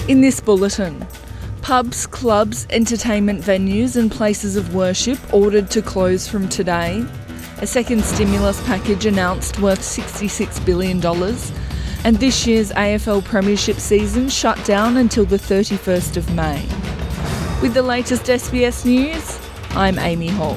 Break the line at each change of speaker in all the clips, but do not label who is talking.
In this bulletin, pubs, clubs, entertainment venues and places of worship ordered to close from today. A second stimulus package announced worth $66 billion. And this year's AFL Premiership season shut down until the 31st of May. With the latest SBS News, I'm Amy Hall.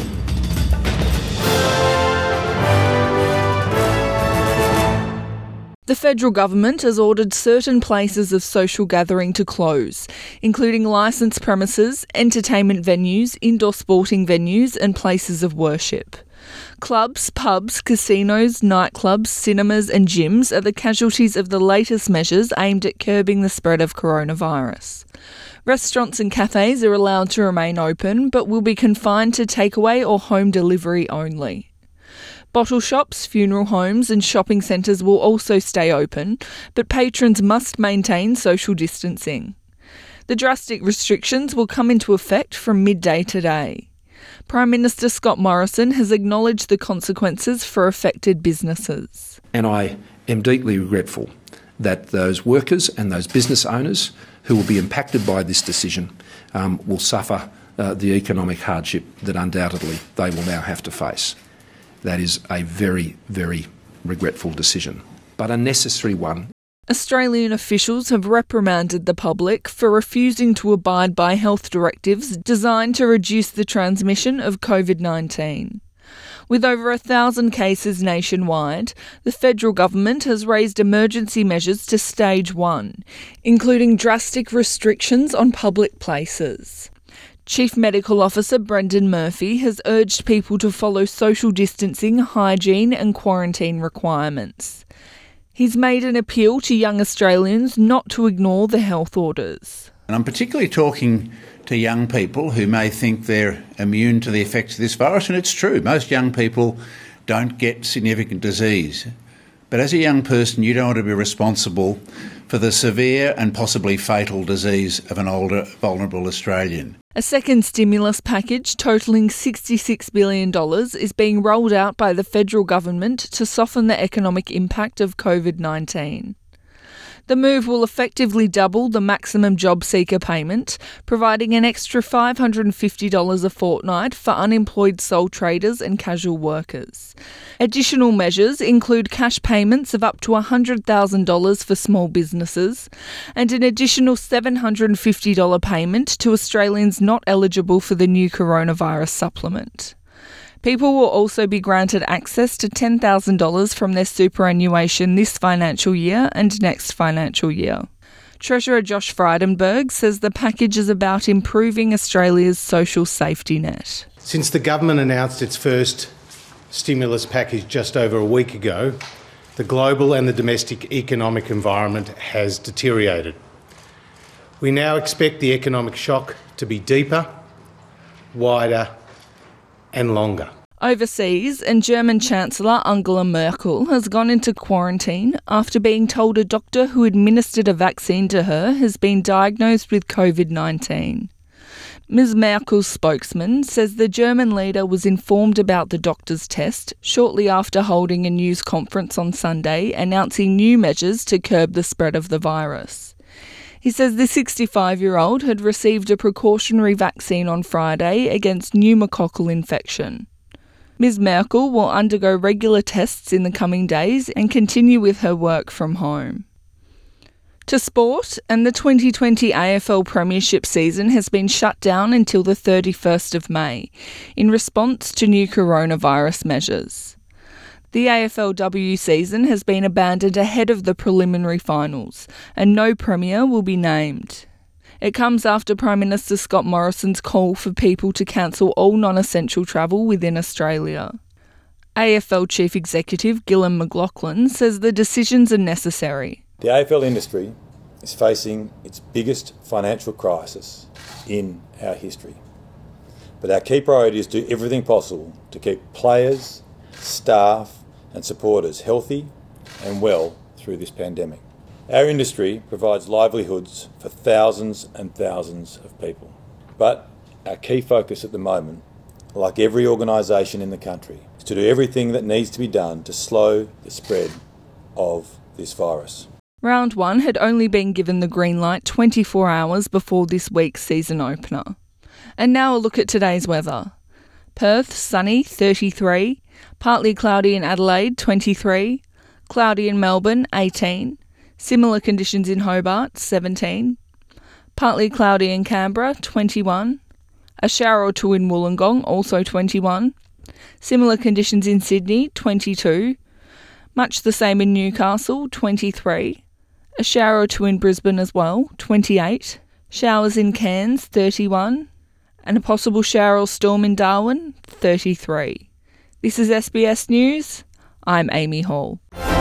The federal government has ordered certain places of social gathering to close, including licensed premises, entertainment venues, indoor sporting venues and places of worship. Clubs, pubs, casinos, nightclubs, cinemas and gyms are the casualties of the latest measures aimed at curbing the spread of coronavirus. Restaurants and cafes are allowed to remain open, but will be confined to takeaway or home delivery only. Bottle shops, funeral homes and shopping centres will also stay open, but patrons must maintain social distancing. The drastic restrictions will come into effect from midday today. Prime Minister Scott Morrison has acknowledged the consequences for affected businesses.
And I am deeply regretful that those workers and those business owners who will be impacted by this decision will suffer the economic hardship that undoubtedly they will now have to face. That is a very, very regretful decision, but a necessary one.
Australian officials have reprimanded the public for refusing to abide by health directives designed to reduce the transmission of COVID-19. With over 1,000 cases nationwide, the federal government has raised emergency measures to stage 1, including drastic restrictions on public places. Chief Medical Officer Brendan Murphy has urged people to follow social distancing, hygiene and quarantine requirements. He's made an appeal to young Australians not to ignore the health orders.
And I'm particularly talking to young people who may think they're immune to the effects of this virus, and it's true. Most young people don't get significant disease. But as a young person, you don't want to be responsible for the severe and possibly fatal disease of an older, vulnerable Australian.
A second stimulus package totalling $66 billion is being rolled out by the federal government to soften the economic impact of COVID-19. The move will effectively double the maximum job seeker payment, providing an extra $550 a fortnight for unemployed sole traders and casual workers. Additional measures include cash payments of up to $100,000 for small businesses and an additional $750 payment to Australians not eligible for the new coronavirus supplement. People will also be granted access to $10,000 from their superannuation this financial year and next financial year. Treasurer Josh Frydenberg says the package is about improving Australia's social safety net.
Since the government announced its first stimulus package just over a week ago, the global and the domestic economic environment has deteriorated. We now expect the economic shock to be deeper, wider and longer.
Overseas, and German Chancellor Angela Merkel has gone into quarantine after being told a doctor who administered a vaccine to her has been diagnosed with COVID-19. Ms. Merkel's spokesman says the German leader was informed about the doctor's test shortly after holding a news conference on Sunday announcing new measures to curb the spread of the virus. He says the 65-year-old had received a precautionary vaccine on Friday against pneumococcal infection. Ms. Merkel will undergo regular tests in the coming days and continue with her work from home. To sport, and the 2020 AFL Premiership season has been shut down until the 31st of May in response to new coronavirus measures. The AFLW season has been abandoned ahead of the preliminary finals, and no premier will be named. It comes after Prime Minister Scott Morrison's call for people to cancel all non-essential travel within Australia. AFL Chief Executive Gillon McLachlan says the decisions are necessary.
The AFL industry is facing its biggest financial crisis in our history. But our key priority is to do everything possible to keep players, staff and supporters healthy and well through this pandemic. Our industry provides livelihoods for thousands and thousands of people. But our key focus at the moment, like every organisation in the country, is to do everything that needs to be done to slow the spread of this virus.
Round 1 had only been given the green light 24 hours before this week's season opener. And now a look at today's weather. Perth, sunny, 33. Partly cloudy in Adelaide, 23. Cloudy in Melbourne, 18. Similar conditions in Hobart, 17. Partly cloudy in Canberra, 21. A shower or two in Wollongong, also 21. Similar conditions in Sydney, 22. Much the same in Newcastle, 23. A shower or two in Brisbane as well, 28. Showers in Cairns, 31. And a possible shower or storm in Darwin, 33. This is SBS News. I'm Amy Hall.